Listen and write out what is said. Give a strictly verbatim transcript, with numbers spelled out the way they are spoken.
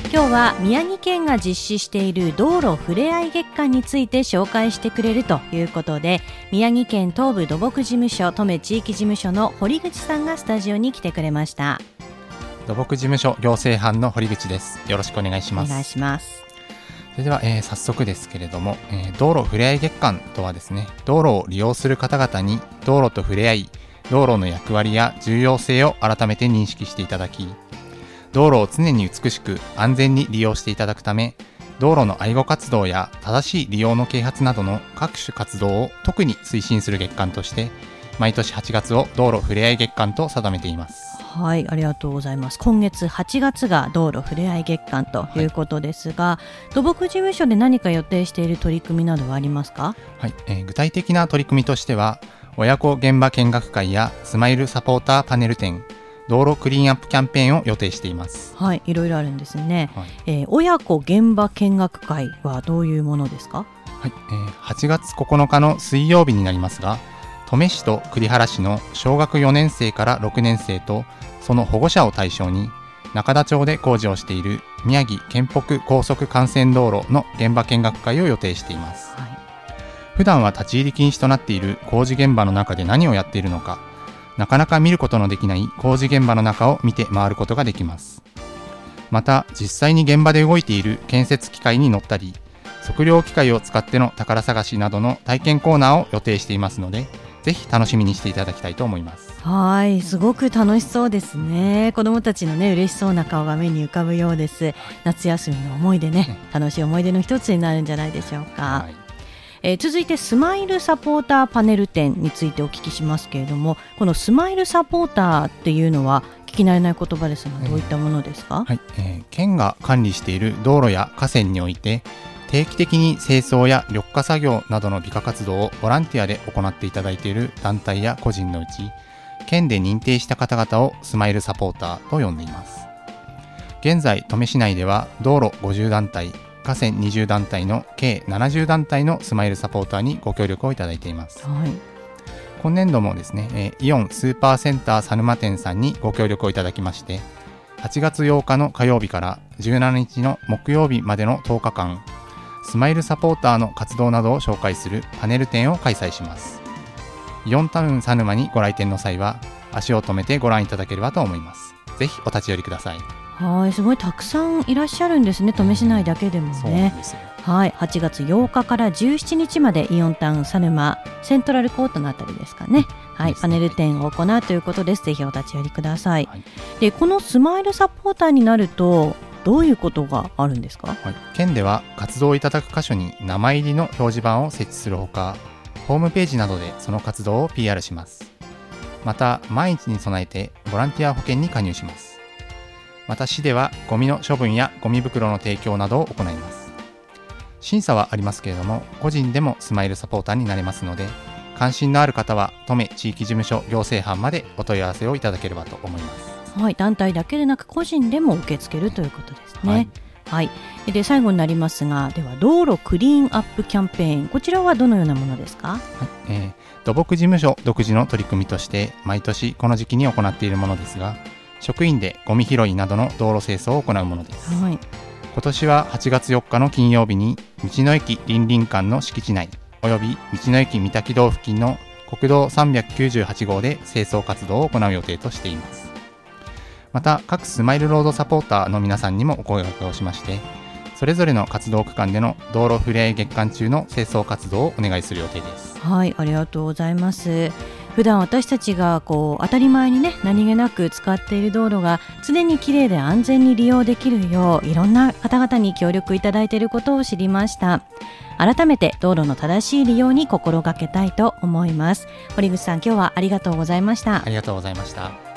今日は宮城県が実施している道路ふれあい月間について紹介してくれるということで、宮城県東部土木事務所登米地域事務所の堀口さんがスタジオに来てくれました。 土木事務所行政班の堀口です。よろしくお願いします。 お願いします。 それでは、えー、早速ですけれども、えー、道路ふれあい月間とはですね、道路を利用する方々に道路と触れ合い、道路の役割や重要性を改めて認識していただき、道路を常に美しく安全に利用していただくため、道路の愛護活動や正しい利用の啓発などの各種活動を特に推進する月間として、毎年はちがつを道路ふれあい月間と定めています。 はい、ありがとうございます。今月はちがつが道路ふれあい月間ということですが、はい、土木事務所で何か予定している取り組みなどはありますか？ はい、えー、具体的な取り組みとしては、親子現場見学会やスマイルサポーターパネル展、道路クリーンアップキャンペーンを予定しています。 はい、いろいろあるんですね。はい、えー、親子現場見学会はどういうものですか？ はい、えー、はちがつここのかの水曜日になりますが、登米市と栗原市の小学よねん生からろくねん生とその保護者を対象に、中田町で工事をしている宮城県北高速幹線道路の現場見学会を予定しています。はい、普段は立ち入り禁止となっている工事現場の中で何をやっているのか、なかなか見ることのできない工事現場の中を見て回ることができます。また、実際に現場で動いている建設機械に乗ったり、測量機械を使っての宝探しなどの体験コーナーを予定していますので、ぜひ楽しみにしていただきたいと思います。 はい、すごく楽しそうですね。子どもたちのね、嬉しそうな顔が目に浮かぶようです。夏休みの思い出ね、楽しい思い出の一つになるんじゃないでしょうか。はい、えー、続いてスマイルサポーターパネル展についてお聞きしますけれども、このスマイルサポーターっていうのは聞き慣れない言葉ですが、どういったものですか？ はい、えー、県が管理している道路や河川において、定期的に清掃や緑化作業などの美化活動をボランティアで行っていただいている団体や個人のうち、県で認定した方々をスマイルサポーターと呼んでいます。現在、登米市内では道路ごじゅうだんたい、河川にじゅうだんたいの計ななじゅうだんたいのスマイルサポーターにご協力をいただいています。はい、今年度もですね、えー、イオンスーパーセンター佐沼店さんにご協力をいただきまして、はちがつようかの火曜日からじゅうしちにちの木曜日までのとおかかん、スマイルサポーターの活動などを紹介するパネル展を開催します。イオンタウン佐沼にご来店の際は、足を止めてご覧いただければと思います。ぜひお立ち寄りください。 はい、すごいたくさんいらっしゃるんですね、登米市内だけでもね。そうなんですよ。はい、はちがつようかからじゅうしちにちまでイオンタウン佐沼セントラルコートのあたりですかね。はい、パネル展を行うということです。ぜひお立ち寄りください。はい、で、このスマイルサポーターになるとどういうことがあるんですか？ はい、県では活動いただく箇所に名前入りの表示板を設置するほか、ホームページなどでその活動を ピーアール します。また、万一に備えてボランティア保険に加入します。また、市ではゴミの処分やゴミ袋の提供などを行います。審査はありますけれども、個人でもスマイルサポーターになれますので、関心のある方は登米地域事務所行政班までお問い合わせをいただければと思います。 はい、団体だけでなく個人でも受け付けるということですね。はい、はい、で最後になりますが、では道路クリーンアップキャンペーン、こちらはどのようなものですか？はい、 えー、土木事務所独自の取り組みとして毎年この時期に行っているものですが、職員でゴミ拾いなどの道路清掃を行うものです。はい、今年ははちがつよっかの金曜日に道の駅りんりん館の敷地内および道の駅三滝道付近の国道さんびゃくきゅうじゅうはちごうで清掃活動を行う予定としています。また、各スマイルロードサポーターの皆さんにもお声掛けをしまして、それぞれの活動区間での道路ふれあい月間中の清掃活動をお願いする予定です。 はい、ありがとうございます。普段私たちがこう当たり前にね、何気なく使っている道路が常にきれいで安全に利用できるよう、いろんな方々に協力いただいていることを知りました。改めて道路の正しい利用に心がけたいと思います。堀口さん、今日はありがとうございました。 ありがとうございました。